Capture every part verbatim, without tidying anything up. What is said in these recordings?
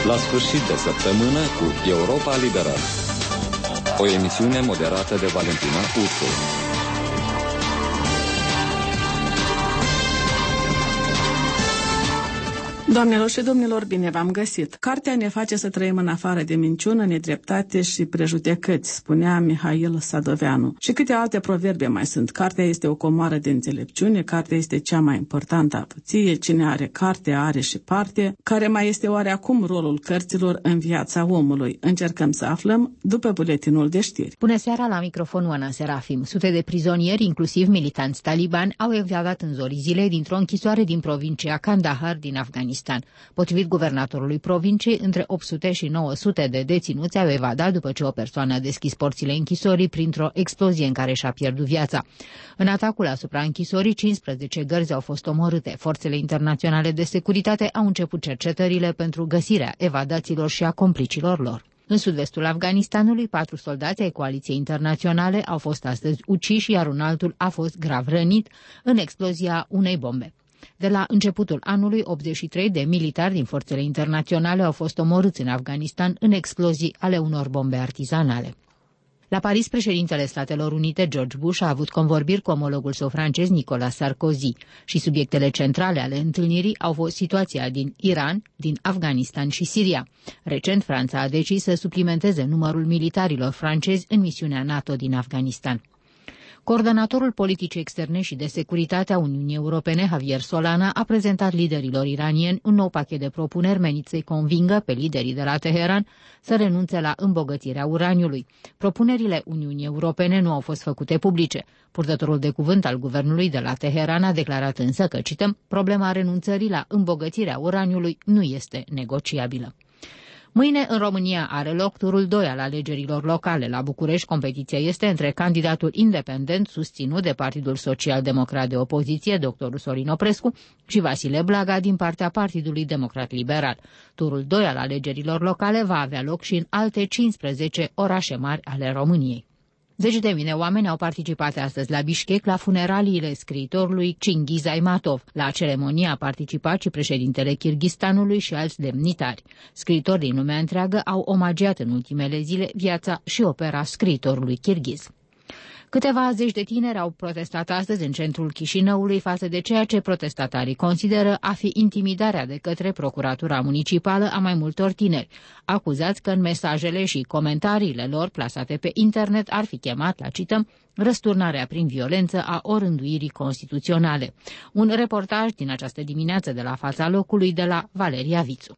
La sfârșit de săptămână cu Europa Liberă. O emisiune moderată de Valentina Ursu. Doamnelor și domnilor, bine v-am găsit. Cartea ne face să trăim în afară de minciună, nedreptate și prejudecăți, spunea Mihail Sadoveanu. Și câte alte proverbe mai sunt. Cartea este o comoară de înțelepciune, cartea este cea mai importantă avuție, cine are carte are și parte. Care mai este oare acum rolul cărților în viața omului? Încercăm să aflăm după buletinul de știri. Bună seara, la microfon Oana Serafim. Sute de prizonieri, inclusiv militanți talibani, au evadat în zorii zilei dintr-o închisoare din provincia Kandahar din Afganistan. Potrivit guvernatorului provinciei, între opt sute și nouă sute de deținuți au evadat după ce o persoană a deschis porțile închisorii printr-o explozie în care și-a pierdut viața. În atacul asupra închisorii, cincisprezece gărzi au fost omorâte. Forțele internaționale de securitate au început cercetările pentru găsirea evadaților și a complicilor lor. În sud-vestul Afganistanului, patru soldați ai coaliției internaționale au fost astăzi uciși, iar un altul a fost grav rănit în explozia unei bombe. De la începutul anului, optzeci și trei de militari din forțele internaționale au fost omorâți în Afganistan în explozii ale unor bombe artizanale. La Paris, președintele Statelor Unite, George Bush, a avut convorbiri cu omologul său francez, Nicolas Sarkozy, și subiectele centrale ale întâlnirii au fost situația din Iran, din Afganistan și Siria. Recent, Franța a decis să suplimenteze numărul militarilor francezi în misiunea NATO din Afganistan. Coordonatorul politicii externe și de securitate a Uniunii Europene, Javier Solana, a prezentat liderilor iranieni un nou pachet de propuneri menit să-i convingă pe liderii de la Teheran să renunțe la îmbogățirea uraniului. Propunerile Uniunii Europene nu au fost făcute publice. Purtătorul de cuvânt al guvernului de la Teheran a declarat însă că, cităm, problema renunțării la îmbogățirea uraniului nu este negociabilă. Mâine în România are loc turul doi al alegerilor locale. La București, competiția este între candidatul independent susținut de Partidul Social-Democrat de Opoziție, doctorul Sorin Oprescu, și Vasile Blaga din partea Partidului Democrat Liberal. Turul doi al alegerilor locale va avea loc și în alte cincisprezece orașe mari ale României. Zeci de mii de oameni au participat astăzi la Bishkek la funeraliile scriitorului Chingiz Aymatov. La ceremonie a participat și președintele Kirghistanului și alți demnitari. Scriitori din lumea întreagă au omagiat în ultimele zile viața și opera scriitorului kirghiz. Câteva zeci de tineri au protestat astăzi în centrul Chișinăului față de ceea ce protestatarii consideră a fi intimidarea de către Procuratura Municipală a mai multor tineri, acuzați că în mesajele și comentariile lor plasate pe internet ar fi chemat, la cităm, răsturnarea prin violență a orânduirii constituționale. Un reportaj din această dimineață de la fața locului de la Valeria Vițu.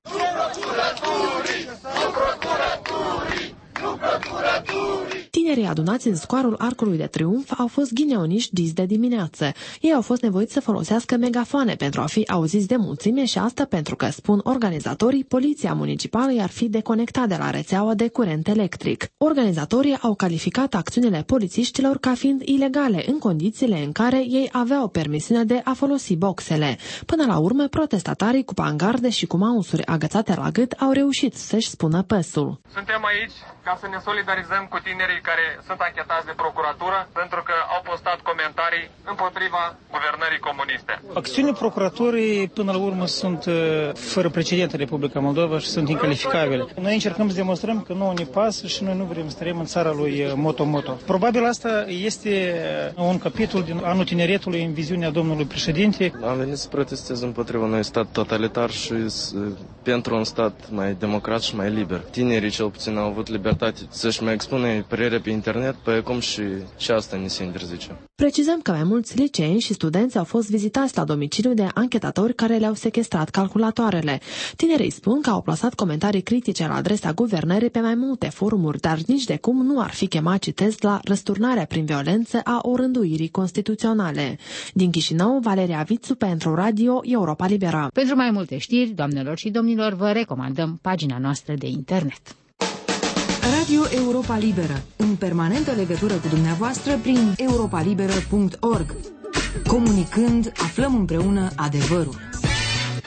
Tinerii adunați în scoarul Arcului de Triunf au fost ghineoniști dis de dimineață. Ei au fost nevoiți să folosească megafoane pentru a fi auziți de mulțime și asta pentru că, spun organizatorii, poliția municipală i-ar fi deconectat de la rețeaua de curent electric. Organizatorii au calificat acțiunile polițiștilor ca fiind ilegale în condițiile în care ei aveau permisiune de a folosi boxele. Până la urmă, protestatarii cu pangarde și cu mausuri agățate la gât au reușit să-și spună păsul. Suntem aici ca să ne solidarizăm cu tinerii care sunt anchetați de procuratură pentru că au postat comentarii împotriva guvernării comuniste. Acțiunile procuraturii până la urmă sunt fără precedent în Republica Moldova și sunt incalificabile. Noi încercăm să demonstrăm că nouă ne pasă și noi nu vrem să trăim în țara lui Moto-Moto. Probabil asta este un capitol din anul tineretului în viziunea domnului președinte. Am venit să protestez împotriva unui stat totalitar și pentru un stat mai democrat și mai liber. Tinerii cel puțin au avut libertate să-și mai expune părerea pe internet, pe cum și, și asta ni se interzice. Precizăm că mai mulți liceeni și studenți au fost vizitați la domiciliu de anchetatori care le-au sequestrat calculatoarele. Tinerii spun că au plasat comentarii critice la adresa guvernării pe mai multe forumuri, dar nici de cum nu ar fi chemat, citez, la răsturnarea prin violență a orânduirii constituționale. Din Chișinău, Valeria Vițu pentru Radio Europa Liberă. Pentru mai multe știri, doamnelor și domnilor, vă recomandăm pagina noastră de internet. Radio Europa Liberă, în permanentă legătură cu dumneavoastră prin europa liberă punct org. Comunicând, aflăm împreună adevărul.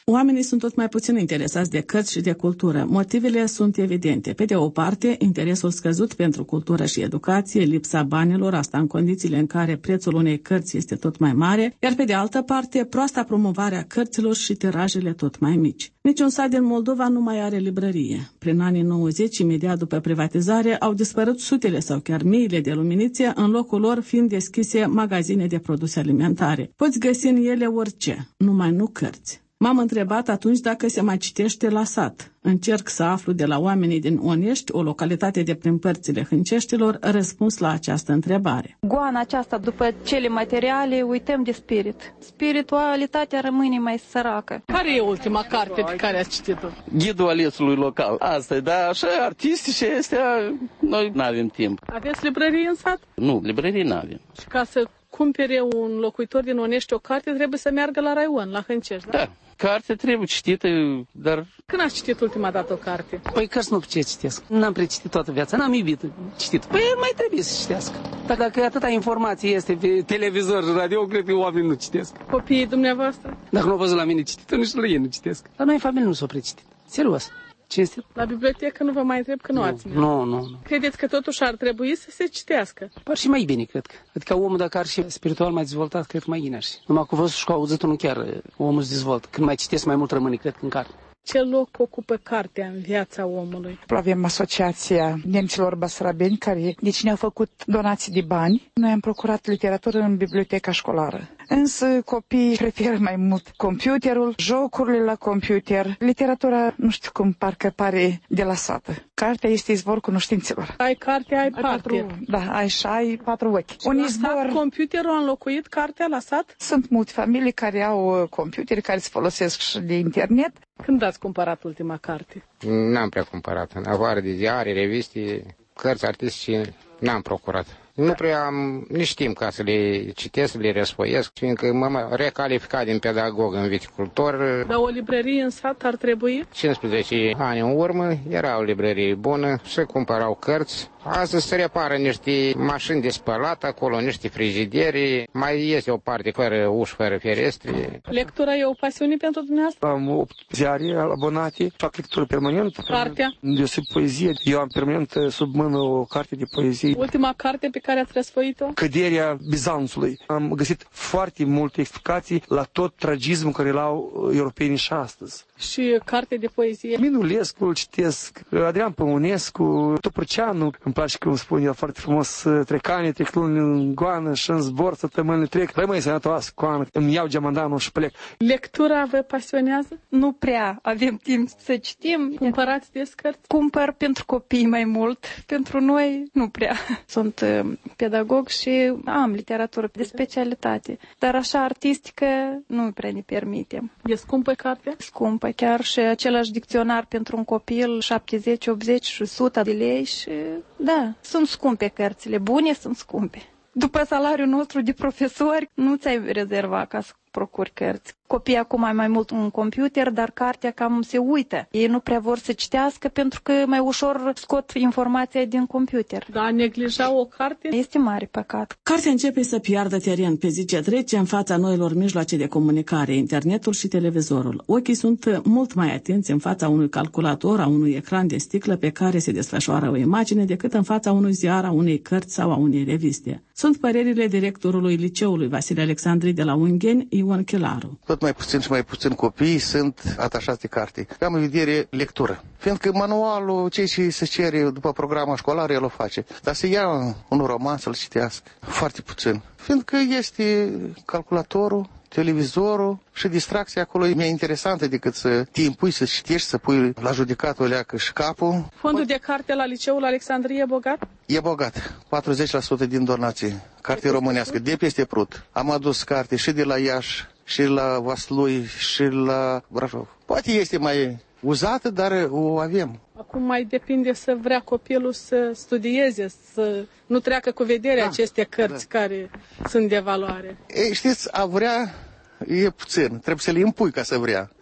Oamenii sunt tot mai puțin interesați de cărți și de cultură. Motivele sunt evidente. Pe de o parte, interesul scăzut pentru cultură și educație, lipsa banilor, asta în condițiile în care prețul unei cărți este tot mai mare, iar pe de altă parte, proasta promovare a cărților și tirajele tot mai mici. Niciun sat din Moldova nu mai are librărie. Prin anii nouăzeci, imediat după privatizare, au dispărut sutele sau chiar miile de luminițe, în locul lor fiind deschise magazine de produse alimentare. Poți găsi în ele orice, numai nu cărți. M-am întrebat atunci dacă se mai citește la sat. Încerc să aflu de la oamenii din Onești, o localitate de prin părțile Hânceștilor, răspuns la această întrebare. Goana aceasta, după cele materiale, uităm de spirit. Spiritualitatea rămâne mai săracă. Care e ultima carte pe care ați citit-o? Ghidul alețului local. Asta e, dar așa artistice astea, noi nu avem timp. Aveți librărie în sat? Nu, librărie nu avem. Și ca să cumpere un locuitor din Onești o carte, trebuie să meargă la Raion, la Hâncești, da? Da. Carte trebuie citită, dar... Când ați citit ultima dată o carte? Păi cărți nu ce citesc. N-am precitit toată viața, n-am iubit citit. Păi mai trebuie să citească. Dar dacă atâta informație este pe televizor și radio, cred că oamenii nu citesc. Copiii dumneavoastră? Dacă nu au văzut la mine citită, nici la ei nu citesc. La noi în familie nu s-au precitit. Serios. Cinstit? La bibliotecă nu vă mai întreb că nu, nu ați mers. Nu, nu, nu. Credeți că totuși ar trebui să se citească? Par și mai bine, cred că. Adică omul dacă ar și spiritual mai dezvoltat, cred că mai bine ar fi. Numai cu văzut și cu auzitul nu chiar omul se dezvoltă. Când mai citesc mai mult rămâne, cred că în carte. Ce loc ocupă cartea în viața omului? Avem asociația nemților basarabeni care deci ne-au făcut donații de bani. Noi am procurat literatură în biblioteca școlară. Însă copiii preferă mai mult computerul, jocurile la computer. Literatura, nu știu cum, parcă pare de la sată. Cartea este izvor cunoștințelor. Ai carte, ai, ai parte. Patru, da, ai și ai patru ochi. Și un izvor... computerul a înlocuit cartea la sat? Sunt multe familii care au computere, care se folosesc și de internet. Când ați cumpărat ultima carte? N-am prea cumpărat. În afară de ziare, reviste, cărți artistice, n-am procurat. Nu prea am nici timp ca să le citesc, să le răsfoiesc, fiindcă m-am recalificat din pedagog în viticultor. Dar o librărie în sat ar trebui? cincisprezece ani în urmă era o librărie bună, se cumpărau cărți. Astăzi se repară niște mașini de spălat acolo, niște frigideri, mai este o parte fără uși, fără ferestre. Lectura e o pasiune pentru dumneavoastră? Am opt ziare abonate, fac lectură permanent. Cartea? Deoseb poezie. Eu am permanent sub mână o carte de poezie. Ultima carte pe care ați răsfoit-o? Căderea Bizanțului. Am găsit foarte multe explicații la tot tragismul care îl au europenii și astăzi. Și carte de poezie? Minulescu îl citesc, Adrian Păunescu, Topărceanu. Îmi place cum spune el foarte frumos, trec ani, trec luni în goană și în zbor, săptămânile trec. Rămâi sănătoasă, coană, îmi iau geamandanul și plec. Lectura vă pasionează? Nu prea avem timp să citim. Cumpărați des cărți? Cumpăr pentru copii mai mult, pentru noi nu prea. Sunt pedagog și am literatură de specialitate, dar așa artistică nu prea ne permitem. E scumpă cartea? Scumpă, chiar și același dicționar pentru un copil, șaptezeci, optzeci și o sută de lei și da, sunt scumpe cărțile, bune sunt scumpe. După salariul nostru de profesori, nu ți-ai rezerva ca să procuri cărți. Copiii acum ai mai mult un computer, dar cartea cam se uită. Ei nu prea vor să citească pentru că mai ușor scot informația din computer. Da, neglija o carte? Este mare păcat. Cartea începe să piardă teren pe zi ce trece în fața noilor mijloace de comunicare, internetul și televizorul. Ochii sunt mult mai atenți în fața unui calculator, a unui ecran de sticlă pe care se desfășoară o imagine, decât în fața unui ziar, a unei cărți sau a unei reviste. Sunt părerile directorului liceului Vasile Alexandri de la Ungheni, Ion Chilaru. Tot mai puțin și mai puțin copii sunt atașați de carte. Am în vedere lectură. Fiindcă manualul, cei ce se cere după programa școlară, el o face. Dar să ia un roman să-l citească, foarte puțin. Fiindcă este calculatorul, televizorul și distracția acolo e mai interesantă decât să te impui să citești, să pui la judecatul leacă și capul. Fondul de carte la liceul Alexandrie e bogat? E bogat. patruzeci la sută din donații. Carte românească, de peste Prut. Am adus carte și de la Iași, și la Vaslui, și la Brașov. Poate este mai uzată, dar o avem. Acum mai depinde să vrea copilul să studieze, să nu treacă cu vedere da, aceste cărți da. care sunt de valoare. Ei, știți, a vrea e puțin. Trebuie să le impui ca să vrea.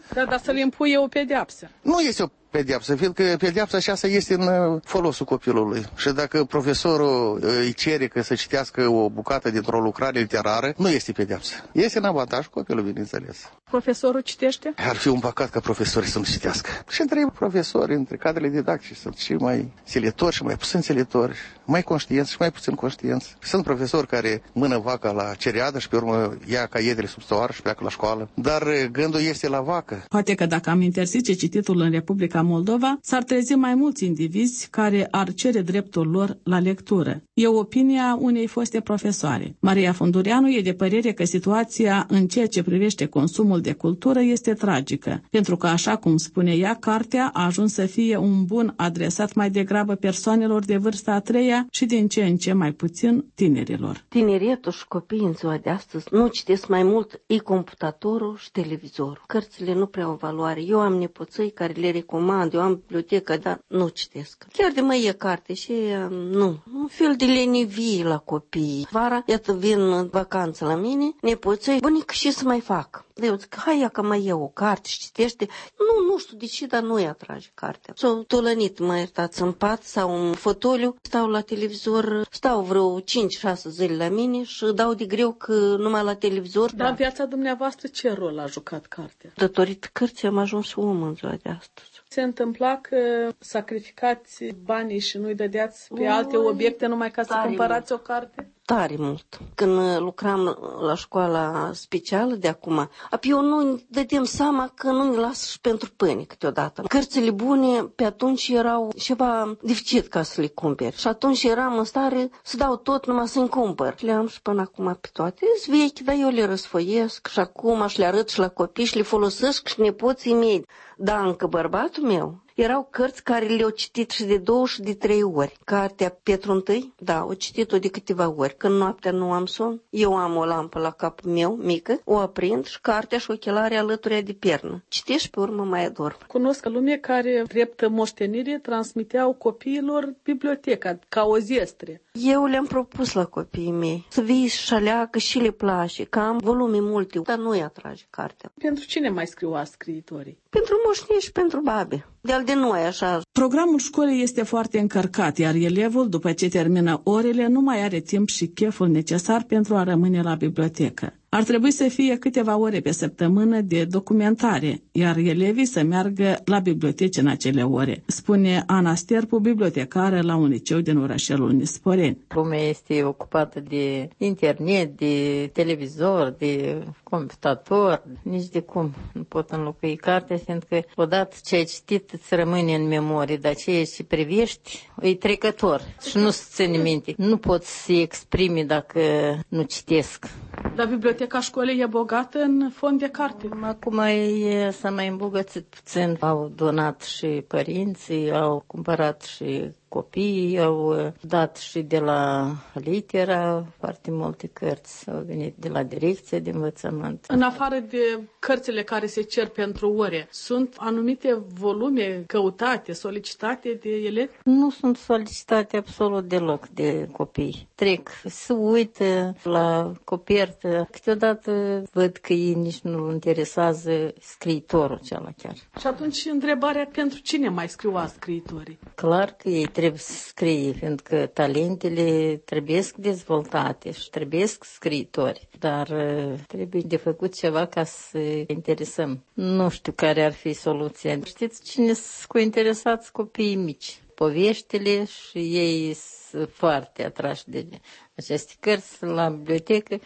Da, dar să le impuie o pedeapsă. Nu este o pedeapsă, fiindcă pedeapsa aceasta este în folosul copilului. Și dacă profesorul îi cere că să citească o bucată dintr-o lucrare literară, nu este pedeapsă. Este în avantaj copilului, bineînțeles. Profesorul citește? Ar fi un păcat ca profesorii să nu citească. Și între profesori, între cadrele didactice, sunt și mai silitori și mai puțin silitori, mai conștienți și mai puțin conștienți. Sunt profesori care mână vaca la cereadă și pe urmă ia caietele sub stoară și pleacă la școală. Dar gândul este la vacă. Poate că dacă am interzice cititul în Republica Moldova, s-ar trezi mai mulți indivizi care ar cere dreptul lor la lectură. E opinia unei foste profesoare. Maria Fundureanu e de părere că situația în ceea ce privește consumul de cultură este tragică, pentru că, așa cum spune ea, cartea a ajuns să fie un bun adresat mai degrabă persoanelor de vârsta a treia și din ce în ce mai puțin tinerilor. Tineretul și copiii în ziua de astăzi nu citesc mai mult e-computatorul și televizorul. Cărțile nu prea au valoare. Eu am nepoțăi care le recomand, eu am bibliotecă, dar nu citesc. Chiar de mai e carte și nu. Un fel de lenivie la copii. Vara, iată, vin în vacanță la mine, nepoțăi, bunică, și să mai fac. Eu zic, hai ia că mai iau o carte și citește. Nu, nu știu de ce, dar nu-i atrage cartea. S-au tolănit, mă iertați, în pat sau în fotoliu, stau la televizor, stau vreo cinci șase zile la mine și dau de greu că numai la televizor. Dar în viața dumneavoastră ce rol a jucat cartea? Datorită cărții am ajuns om în ziua de astăzi. Se întâmpla că sacrificați banii și nu-i dădeați pe alte obiecte numai ca să cumpărați o carte? Tare mult. Când lucram la școala specială de acum, eu nu dădeam seama că nu ne lasă și pentru pâine câteodată. Cărțile bune pe atunci erau ceva deficit ca să le cumperi. Și atunci eram în stare să dau tot numai să-mi cumpăr. Le am și până acum pe toate. Sunt vechi, dar eu le răsfoiesc și acum și le arăt și la copii și le folosesc și nepoții mei. Dar încă bărbatul meu, erau cărți care le-au citit și de două și de trei ori. Cartea Petru I, da, o citit-o de câteva ori. Când noaptea nu am somn, eu am o lampă la capul meu, mică, o aprind și cartea și ochelare alături de pernă. Citești și pe urmă mai adorm. Cunosc lume care, drept moștenire, transmiteau copiilor biblioteca, ca o zestre. Eu le-am propus la copiii mei să vii și aleagă și le place, că am volume multe, dar nu-i atrage cartea. Pentru cine mai scriu scriitorii? Pentru moșteni și pentru babe. De-al de noi, așa. Programul școlii este foarte încărcat, iar elevul, după ce termină orele, nu mai are timp și cheful necesar pentru a rămâne la bibliotecă. Ar trebui să fie câteva ore pe săptămână de documentare, iar elevii să meargă la biblioteci în acele ore, spune Ana Sterpu, bibliotecară la un liceu din orașelul Nisporeni. Lumea este ocupată de internet, de televizor, de computator, nici de cum nu pot înlocui cartea, fiindcă odată ce ai citit îți rămâne în memorie, dar ceea ce privești e trecător și nu-ți ține minte. Nu poți să exprimi dacă nu citesc. Dar biblioteca școlii e bogată în fond de carte. Acum e, s-a mai îmbogățit puțin. Au donat și părinții, au cumpărat și copiii, au dat și de la litera foarte multe cărți. Au venit de la direcția de învățământ. În afară de cărțile care se cer pentru ore, sunt anumite volume căutate, solicitate de elevi? Nu sunt solicitate absolut deloc de copii. Trec, se uită la copertă. Câteodată văd că ei nici nu interesează scriitorul ceala chiar. Și atunci întrebarea, pentru cine mai scriu scriitorii? Clar că ei trebuie să scrie, fiindcă talentele trebuie dezvoltate și trebuie scriitori, dar trebuie de făcut ceva ca să interesăm. Nu știu care ar fi soluția. Știți cine sunt interesați copiii mici? Poveștile și ei sunt foarte atrași de aceste cărți. La bibliotecă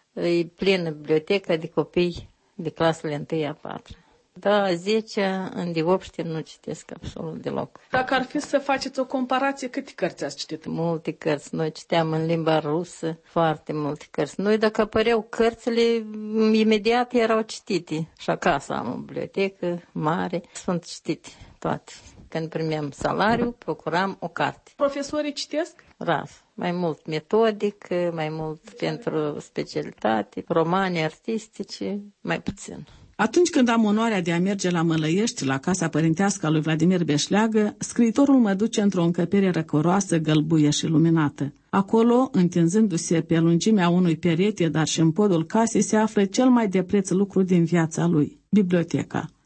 e plină biblioteca de copii de clasele întâi a patra. Da, zece, în de opște nu citesc absolut deloc. Dacă ar fi să faceți o comparație, câte cărți ați citit? Multe cărți. Noi citeam în limba rusă foarte multe cărți. Noi, dacă apăreau cărțile, imediat erau citite. Și acasă am o bibliotecă mare, sunt citite toate. Când primeam salariu, procuram o carte. Profesorii citesc? Rar. Mai mult metodic, mai mult pentru specialitate, romane artistice, mai puțin. Atunci când am onoarea de a merge la Mălăiești, la casa părintească a lui Vladimir Beșleagă, scriitorul mă duce într-o încăpere răcoroasă, gălbuie și luminată. Acolo, întinzându-se pe lungimea unui perete, dar și în podul casei, se află cel mai de preț lucru din viața lui, biblioteca.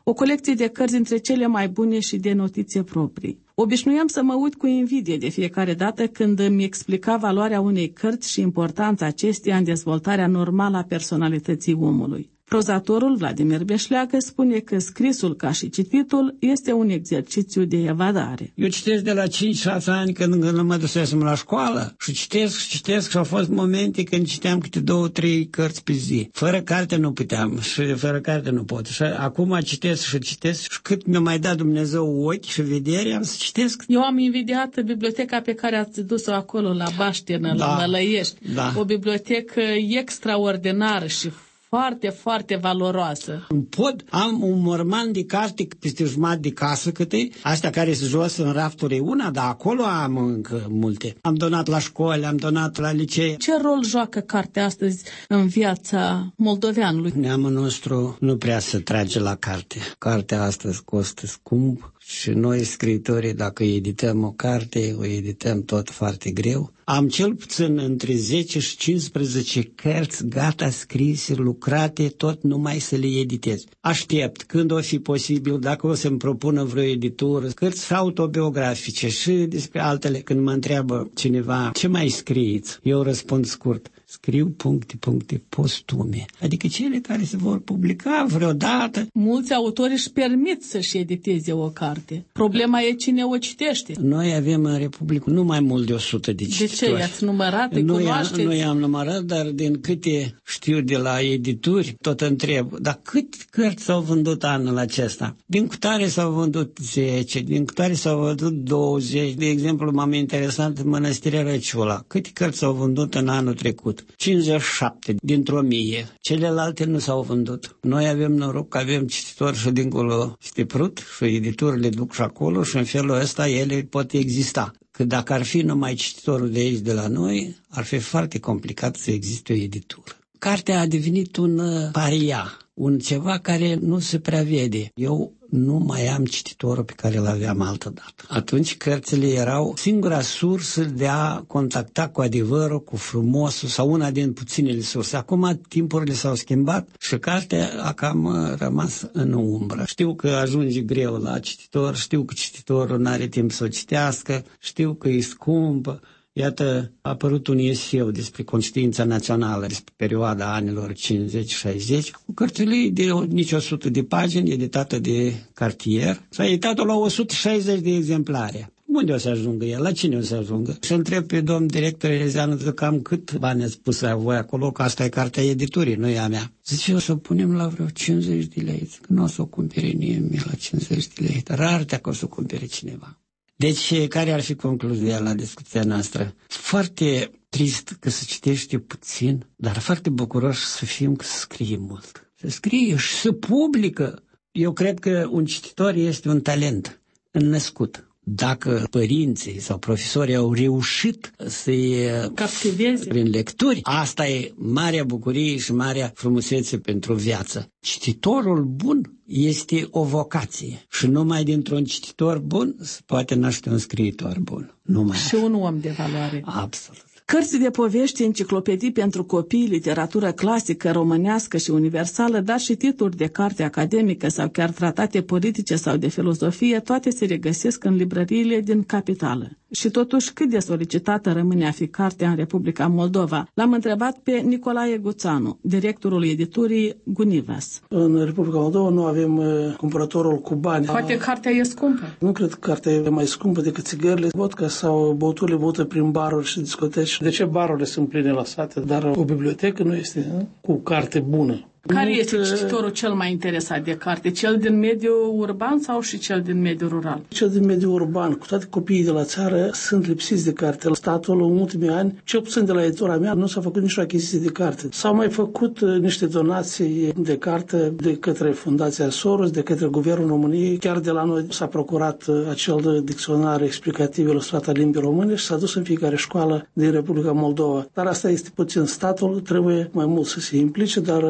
O colecție de cărți dintre cele mai bune și de notițe proprii. Obișnuiam să mă uit cu invidie de fiecare dată când îmi explica valoarea unei cărți și importanța acesteia în dezvoltarea normală a personalității omului. Prozatorul Vladimir Beșleagă spune că scrisul ca și cititul este un exercițiu de evadare. Eu citesc de la cinci șase ani când, când mă dusesem la școală și citesc și citesc și au fost momente când citeam câte două, trei cărți pe zi. Fără carte nu puteam și fără carte nu pot. Și acum citesc și citesc și cât mi-a mai dat Dumnezeu ochi și vedere am să citesc. Eu am invidiat biblioteca pe care ați dus-o acolo la Baștină, da, la Mălăiești. Da. O bibliotecă extraordinară și foarte, foarte valoroasă. În pod am un morman de carte peste jumătate de casă câte, astea care sunt jos în rafturi una, dar acolo am încă multe. Am donat la școli, am donat la licee. Ce rol joacă cartea astăzi în viața moldoveanului? Neamul nostru nu prea se trage la carte. Cartea astăzi costă scump și noi, scriitorii, dacă edităm o carte, o edităm tot foarte greu. Am cel puțin între zece și cincisprezece cărți gata scrise, lucrate, tot numai să le editez. Aștept când o fi posibil, dacă o să-mi propună vreo editură, cărți autobiografice și despre altele. Când mă întreabă cineva ce mai scrieți, eu răspund scurt: scriu puncte, puncte postume. Adică cele care se vor publica vreodată. Mulți autori își permit să-și editeze o carte. Problema e cine o citește. Noi avem în Republică nu mai mult de o sută de cititori. De ce? I-ați numărat? Îi cunoașteți? Nu i-am numărat, dar din câte știu de la edituri, tot întreb, dar cât cărți s-au vândut anul acesta? Din cutare s-au vândut zece, din cutare s-au vândut douăzeci. De exemplu, m-am interesat în Mănăstirea Răciula. Câte cărți s-au vândut în anul trecut? cincizeci și șapte dintr-o mie. Celelalte nu s-au vândut. Noi avem noroc că avem cititori și dincolo este Prut și editurile duc și acolo și în felul ăsta ele pot exista. Că dacă ar fi numai cititorul de aici de la noi, ar fi foarte complicat să existe o editură. Cartea a devenit un paria, un ceva care nu se prea vede. Eu nu mai am cititorul pe care îl aveam altădată. Atunci cărțile erau singura sursă de a contacta cu adevărul, cu frumosul sau una din puținele surse. Acum timpurile s-au schimbat și cartea a cam rămas în umbră. Știu că ajunge greu la cititor, știu că cititorul nu are timp să o citească, știu că e scumpă. Iată, a apărut un eseu despre conștiința națională, despre perioada anilor cincizeci șaizeci, cu cărțile de nici o sută de pagini, editată de Cartier. S-a editat-o la o sută șaizeci de exemplare. Unde o să ajungă el? La cine o să ajungă? Și întreb pe domn director Elezeanu, cam cât bani ați pus voi acolo, că asta e cartea editurii, nu e a mea. Zice, o să o punem la vreo cincizeci de lei. Zic, nu o să o cumpere nimeni la cincizeci de lei, dar artea că o să o cumpere cineva. Deci, care ar fi concluzia la discuția noastră? Foarte trist că se citește puțin, dar foarte bucuroși să fim că se scrie mult. Se scrie și se publică. Eu cred că un cititor este un talent înnăscut. Dacă părinții sau profesorii au reușit să-i captiveze prin lecturi, asta e marea bucurie și marea frumusețe pentru viață. Cititorul bun este o vocație și numai dintr-un cititor bun se poate naște un scriitor bun. Numai și un om de valoare. Absolut. Cărți de povești, enciclopedii pentru copii, literatură clasică, românească și universală, dar și titluri de carte academică sau chiar tratate politice sau de filozofie, toate se regăsesc în librăriile din capitală. Și totuși, cât de solicitată rămâne a fi cartea în Republica Moldova? L-am întrebat pe Nicolae Guțanu, directorul editurii Gunivas. În Republica Moldova nu avem uh, cumpărătorul cu bani. Poate cartea e scumpă? Nu cred că cartea e mai scumpă decât țigările, vodka sau băuturile băute prin baruri și discoteci. De ce barurile sunt pline la sate, dar o bibliotecă nu este uh, cu carte bună? Care este cititorul cel mai interesat de carte? Cel din mediul urban sau și cel din mediul rural? Cel din mediul urban. Cu toate copiii de la țară sunt lipsiți de carte. Statul în ultimii ani, cel puțin de la editura mea, nu s-a făcut nicio achiziție de carte. S-au mai făcut niște donații de carte de către Fundația Soros, de către Guvernul României. Chiar de la noi s-a procurat acel dicționar explicativ ilustrat al limbii române și s-a dus în fiecare școală din Republica Moldova. Dar asta este puțin. Statul trebuie mai mult să se implice, dar observ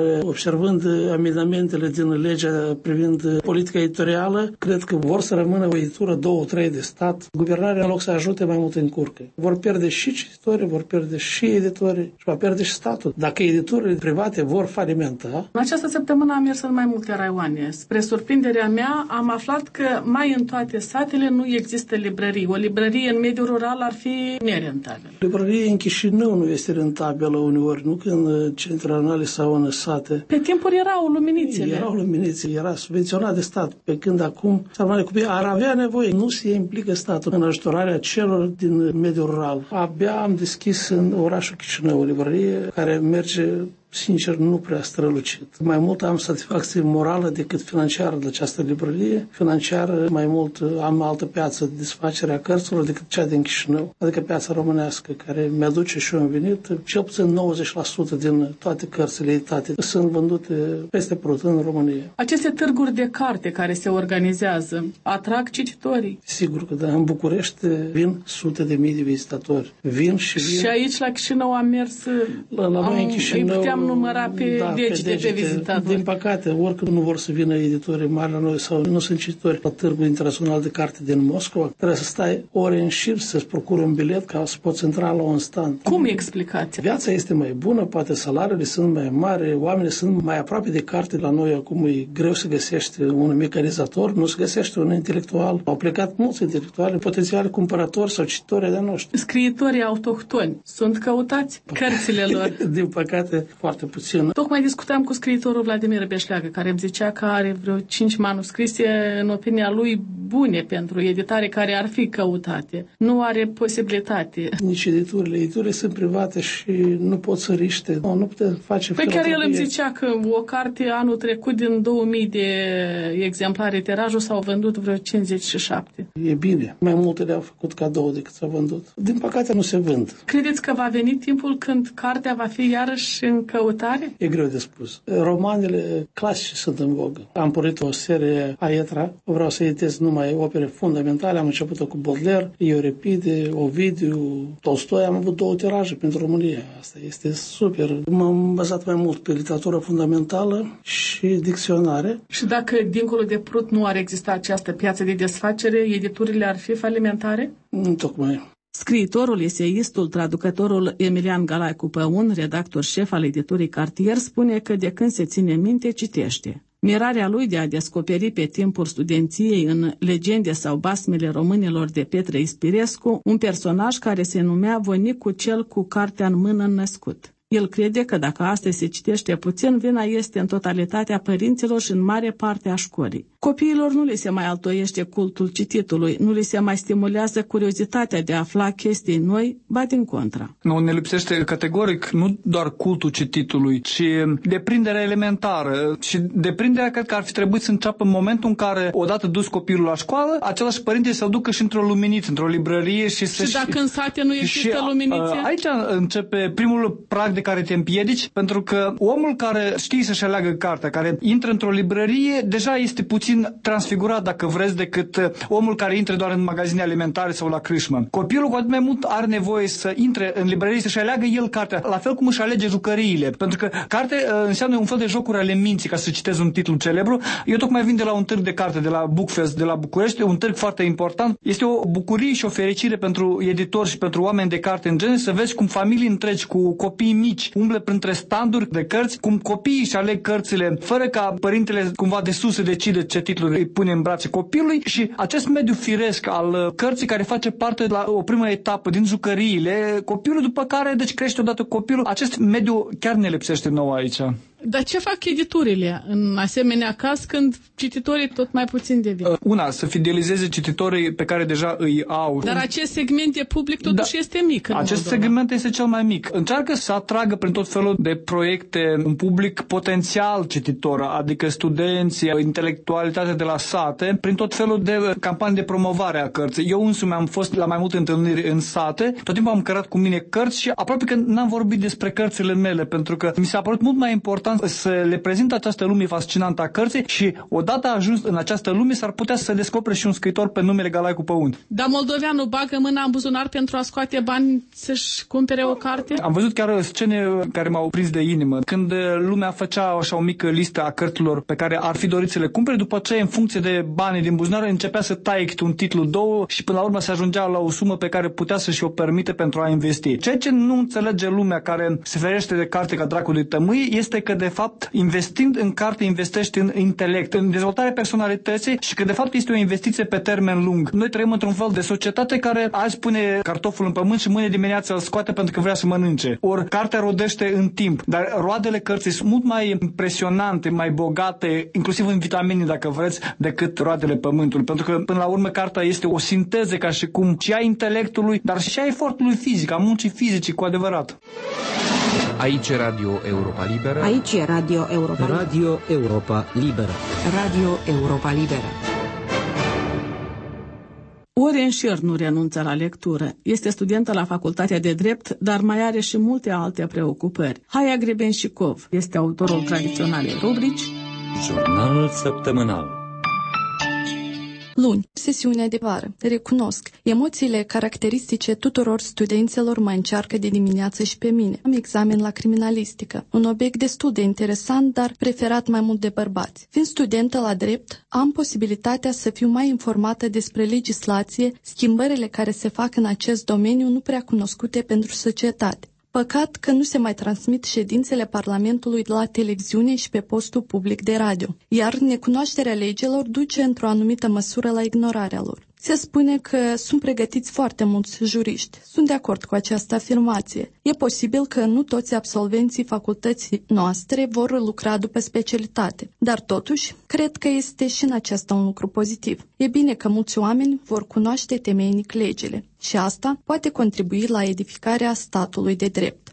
observând amendamentele din legea privind politica editorială, cred că vor să rămână o editură două, trei de stat. Guvernarea, în loc să ajute, mai mult încurcă. Vor pierde și cititorii, vor pierde și editorii și va pierde și statul. Dacă editurile private vor falimenta... În această săptămână am mers în mai multe raioane. Spre surprinderea mea, am aflat că mai în toate satele nu există librării. O librărie în mediul rural ar fi nerentabilă. Librărie în Chișinău nu este rentabilă uneori, nu că în centre rurale sau în sate. Pe timpuri erau luminițele. Erau luminițe, era subvenționat de stat. Pe când acum sarmale copii ar avea nevoie. Nu se implică statul în ajutorarea celor din mediul rural. Abia am deschis în orașul Chișinău o librărie care merge, sincer, nu prea strălucit. Mai mult am satisfacție morală decât financiară de această librărie. Financiară, mai mult am altă piață de desfacere a cărților decât cea din Chișinău, adică piața românească, care mi-aduce și eu un venit. Cel puțin nouăzeci la sută din toate cărțile editate sunt vândute peste prut în România. Aceste târguri de carte care se organizează atrag cititorii? Sigur că da. În București vin sute de mii de vizitatori. Vin și vin. Și aici la Chișinău am mers... La, la noi în Chișinău... Am numărat pe da, degete pe, pe vizitatori. Din păcate, oricând nu vor să vină editorii mari la noi sau nu sunt cititori la Târgul Internațional de Carte din Moscova, trebuie să stai ore în șir să-ți procuri un bilet ca să poți intra la un stand. Cum explicați? Viața este mai bună, poate salariile sunt mai mari, oamenii sunt mai aproape de carte. La noi acum e greu să găsești un mecanizator, nu se găsește un intelectual. Au plecat mulți intelectuali, potențiali cumpărători sau cititori de noștri. Scriitorii autohtoni sunt căutați? Cărțile lor? Din păcate, foarte puțin. Tocmai discutam cu scriitorul Vladimir Beșleagă, care îmi zicea că are vreo cinci manuscrise, în opinia lui, bune pentru editare, care ar fi căutate. Nu are posibilitate. Nici editurile. Editurile sunt private și nu pot să riște. Nu, nu putem face Păi chiar el îmi zicea că o carte anul trecut din două mii de exemplare tirajul s-au vândut vreo cincizeci și șapte. E bine. Mai multe le-au făcut cadou decât s-au vândut. Din păcate nu se vând. Credeți că va veni timpul când cartea va fi iarăși în căutare? E greu de spus. Romanele clasice sunt în vogă. Am pornit o serie Aetra. Vreau să editez numai opere fundamentale. Am început-o cu Baudelaire, Euripide, Ovidiu, Tolstoi. Am avut două tiraje pentru România. Asta este super. M-am bazat mai mult pe literatură fundamentală și dicționare. Și dacă dincolo de Prut nu ar exista această piață de desfacere, editurile ar fi falimentare? Nu tocmai. Scriitorul, eseistul, traducătorul Emilian Galaicu Păun, redactor șef al editurii Cartier, spune că de când se ține minte, citește. Mirarea lui de a descoperi pe timpul studenției în Legende sau basmele românilor de Petre Ispirescu un personaj care se numea Voinicu cel cu cartea în mână născut. El crede că dacă astăzi se citește puțin, vina este în totalitatea părinților și în mare parte a școlii. Copiilor nu li se mai altoiește cultul cititului, nu li se mai stimulează curiozitatea de a afla chestii noi, ba din contra. Nu, ne lipsește categoric nu doar cultul cititului, ci deprinderea elementară. Și deprinderea cred că ar fi trebuit să înceapă în momentul în care, odată dus copilul la școală, același părinte să-l ducă și într-o luminiță, într-o librărie și să... Și dacă în sate nu există luminițe? Aici începe primul prag de care te împiedici, pentru că omul care știe să-și aleagă cartea, care intră într-o librărie, deja este puțin transfigurat, dacă vreți, decât omul care intră doar în magazine alimentare sau la crâșmă. Copilul cu atât mai mult are nevoie să intre în librărie, să-și aleagă el cartea, la fel cum își alege jucăriile, pentru că carte înseamnă un fel de jocuri ale minții, ca să citez un titlu celebru. Eu tocmai vin de la un târg de carte, de la Bookfest, de la București, un târg foarte important. Este o bucurie și o fericire pentru editori și pentru oameni de carte în genere să vezi cum familii întregi cu copii mici umble printre standuri de cărți, cum copiii își aleg cărțile fără ca părintele cumva de sus să decide ce titluri îi pune în brațe copilului, și acest mediu firesc al cărții care face parte la o primă etapă din jucăriile copilului, după care deci crește odată copilul. Acest mediu chiar ne lipsește nouă aici. Dar ce fac editurile în asemenea caz când cititorii tot mai puțin devin? Una, să fidelizeze cititorii pe care deja îi au. Dar acest segment de public totuși da, este mic. Acest segment este cel mai mic. Încearcă să atragă prin tot felul de proiecte un public potențial cititor, adică studenți, intelectualitate de la sate, prin tot felul de campanii de promovare a cărții. Eu însumi am fost la mai multe întâlniri în sate, tot timpul am cărat cu mine cărți și aproape că n-am vorbit despre cărțile mele, pentru că mi s-a părut mult mai important important să le prezint această lume fascinantă a cărții și odată ajuns în această lume s-ar putea să descopere și un scriitor pe numele Galaicu Păunt. Dar moldoveanul bagă mâna în buzunar pentru a scoate bani să-și cumpere o carte? Am văzut chiar scene care m-au prins de inimă. Când lumea făcea așa o mică listă a cărților pe care ar fi dorit să le cumpere, după aceea, în funcție de banii din buzunar, începea să taie câte un titlu, două și până la urmă se ajungea la o sumă pe care putea să-și o permite pentru a investi. Ceea ce nu înțelege lumea care se ferește de carte ca dracul de tămâie este că, de fapt, investind în carte, investești în intelect, în dezvoltarea personalității și că, de fapt, este o investiție pe termen lung. Noi trăim într-un fel de societate care azi pune cartoful în pământ și mâine dimineața îl scoate pentru că vrea să mănânce. Ori cartea rodește în timp, dar roadele cărții sunt mult mai impresionante, mai bogate, inclusiv în vitamine, dacă vreți, decât roadele pământului. Pentru că, până la urmă, cartea este o sinteză ca și cum și a intelectului, dar și a efortului fizic, a muncii fizice, cu adevărat. Aici e Radio Europa Liberă. Aici e Radio Europa Liberă. Radio Europa Liberă. Radio Europa Liberă. Ori în șir nu renunță la lectură. Este studentă la Facultatea de Drept, dar mai are și multe alte preocupări. Haia Grebenșicov este autorul tradiționalei rubrici Jurnalul săptămânal. Luni, sesiunea de vară. Recunosc, emoțiile caracteristice tuturor studenților mă încearcă de dimineață și pe mine. Am examen la criminalistică, un obiect destul de interesant, dar preferat mai mult de bărbați. Fiind studentă la drept, am posibilitatea să fiu mai informată despre legislație, schimbările care se fac în acest domeniu nu prea cunoscute pentru societate. Păcat că nu se mai transmit ședințele Parlamentului la televiziune și pe postul public de radio, iar necunoașterea legilor duce într-o anumită măsură la ignorarea lor. Se spune că sunt pregătiți foarte mulți juriști. Sunt de acord cu această afirmație. E posibil că nu toți absolvenții facultății noastre vor lucra după specialitate, dar totuși, cred că este și în acesta un lucru pozitiv. E bine că mulți oameni vor cunoaște temeinic legile și asta poate contribui la edificarea statului de drept.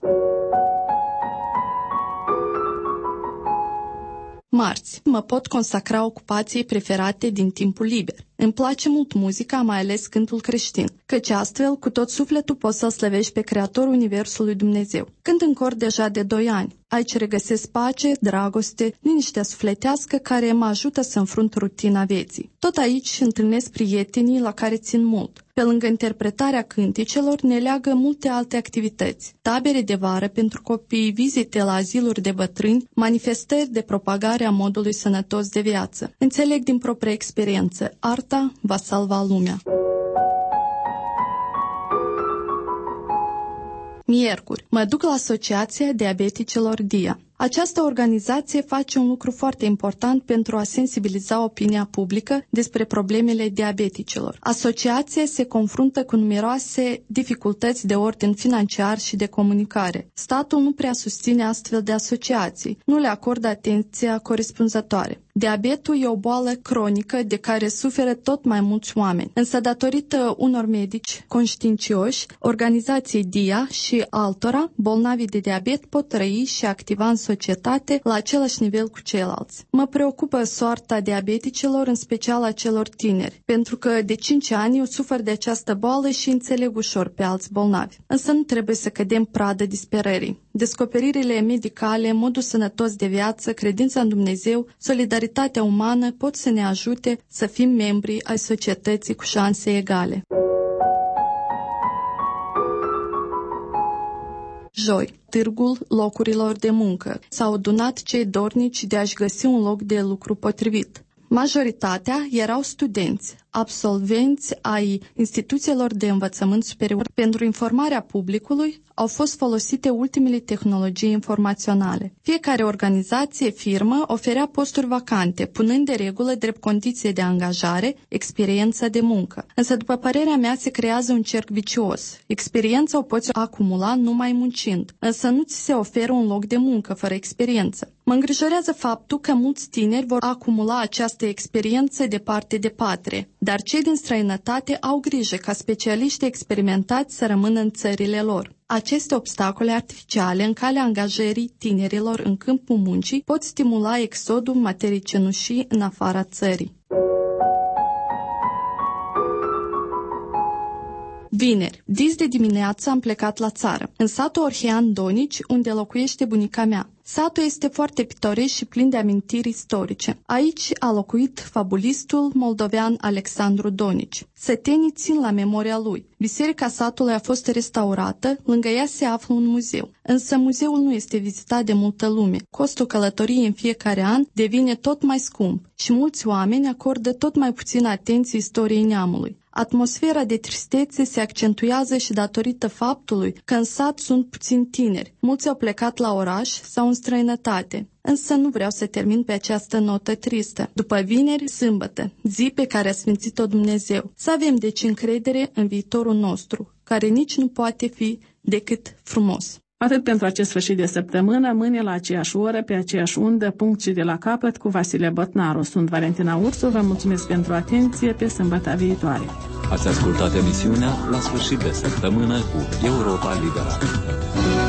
Marți, mă pot consacra ocupației preferate din timpul liber. Îmi place mult muzica, mai ales cântul creștin, căci astfel, cu tot sufletul, poți să-L slăvești pe Creatorul Universului Dumnezeu. Cânt în cor deja de doi ani. Aici regăsesc pace, dragoste, liniștea sufletească care mă ajută să înfrunt rutina vieții. Tot aici întâlnesc prietenii la care țin mult. Pe lângă interpretarea cânticelor, ne leagă multe alte activități. Tabere de vară pentru copii, vizite la aziluri de bătrâni, manifestări de propagare a modului sănătos de viață. Înțeleg din proprie experiență, arta va salva lumea. Miercuri, mă duc la Asociația Diabeticilor D I A. Această organizație face un lucru foarte important pentru a sensibiliza opinia publică despre problemele diabeticilor. Asociația se confruntă cu numeroase dificultăți de ordin financiar și de comunicare. Statul nu prea susține astfel de asociații, nu le acordă atenția corespunzătoare. Diabetul e o boală cronică de care suferă tot mai mulți oameni. Însă, datorită unor medici conștiincioși, organizației D I A și altora, bolnavii de diabet pot trăi și activa în societate la același nivel cu ceilalți. Mă preocupă soarta diabeticilor, în special a celor tineri, pentru că de cinci ani eu sufăr de această boală și înțeleg ușor pe alți bolnavi. Însă nu trebuie să cădem pradă disperării. Descoperirile medicale, modul sănătos de viață, credința în Dumnezeu, solidaritatea umană pot să ne ajute să fim membri ai societății cu șanse egale. Joi, târgul locurilor de muncă. S-au adunat cei dornici de a-și găsi un loc de lucru potrivit. Majoritatea erau studenți, absolvenți ai instituțiilor de învățământ superior. Pentru informarea publicului au fost folosite ultimele tehnologii informaționale. Fiecare organizație, firmă, oferea posturi vacante, punând de regulă drept condiție de angajare experiența de muncă. Însă, după părerea mea, se creează un cerc vicios. Experiența o poți acumula numai muncind, însă nu ți se oferă un loc de muncă fără experiență. Mă îngrijorează faptul că mulți tineri vor acumula această experiență departe de patrie, dar cei din străinătate au grijă ca specialiști experimentați să rămână în țările lor. Aceste obstacole artificiale în calea angajării tinerilor în câmpul muncii pot stimula exodul materii cenușii în afara țării. Vineri, dis de dimineață am plecat la țară, în satul Orhean Donici, unde locuiește bunica mea. Satul este foarte pitoresc și plin de amintiri istorice. Aici a locuit fabulistul moldovean Alexandru Donici. Sătenii țin la memoria lui. Biserica satului a fost restaurată, lângă ea se află un muzeu. Însă muzeul nu este vizitat de multă lume. Costul călătoriei în fiecare an devine tot mai scump și mulți oameni acordă tot mai puțină atenție istoriei neamului. Atmosfera de tristețe se accentuează și datorită faptului că în sat sunt puțini tineri. Mulți au plecat la oraș sau în străinătate. Însă nu vreau să termin pe această notă tristă. După vineri, sâmbătă, zi pe care a sfințit-o Dumnezeu. Să avem deci încredere în viitorul nostru, care nici nu poate fi decât frumos. Atât pentru acest sfârșit de săptămână, mâine la aceeași oră, pe aceeași undă, punct și de la capăt, cu Vasile Botnaru. Sunt Valentina Ursu, vă mulțumesc pentru atenție, pe sâmbăta viitoare. Ați ascultat emisiunea La sfârșit de săptămână cu Europa Liberă.